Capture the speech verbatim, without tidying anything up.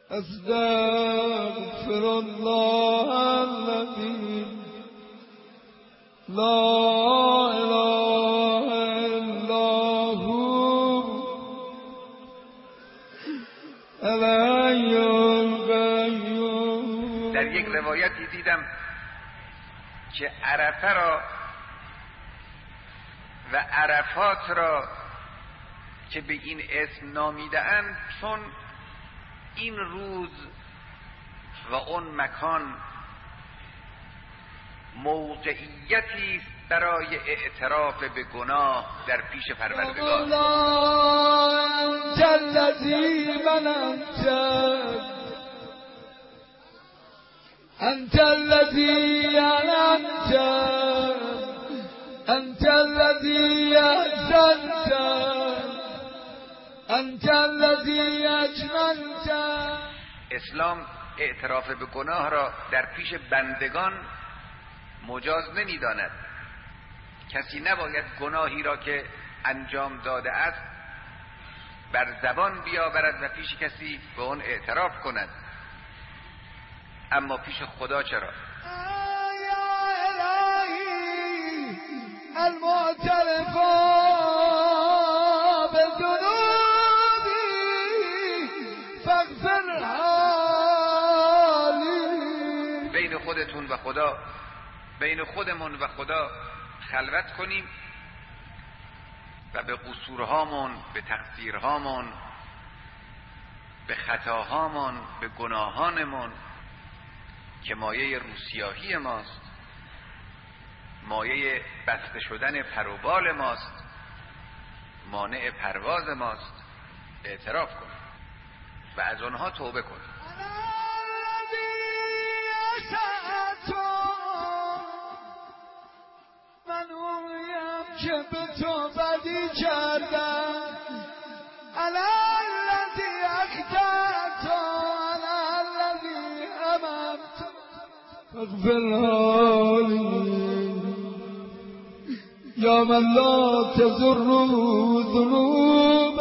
استغفر الله الذي لا اله الا هو الحی القیوم. در یک روایتی دیدم که عرفه را و عرفات را که به این اسم نامیده‌اند چون این روز و اون مکان موقعیتی است برای اعتراف به گناه در پیش پروردگار. انت الذی مننت انت الذی انعمت انت الذی احسنت انت الذی اجملت. اسلام اعتراف به گناه را در پیش بندگان مجاز نمی‌داند. کسی نباید گناهی را که انجام داده است بر زبان بیاورد و پیش کسی به آن اعتراف کند، اما پیش خدا چرا؟ یا الهی المعترفا بذنوبی فاغفر حالی. بین خودتون و خدا، بین خودمون و خدا خلوت کنیم و به قصورهامون، به تقصیرهامون، به خطاهامون، به گناهانمون که مایه روسیاهی ماست، مایه بسته شدن پروبال ماست، مانع پرواز ماست، اعتراف کنیم و از آنها توبه کنیم. من اونیم که به تو بدی کردم، انا الذی اخطأت انا الذی امرت فاغفر حالی یا من لا تضر ذنوب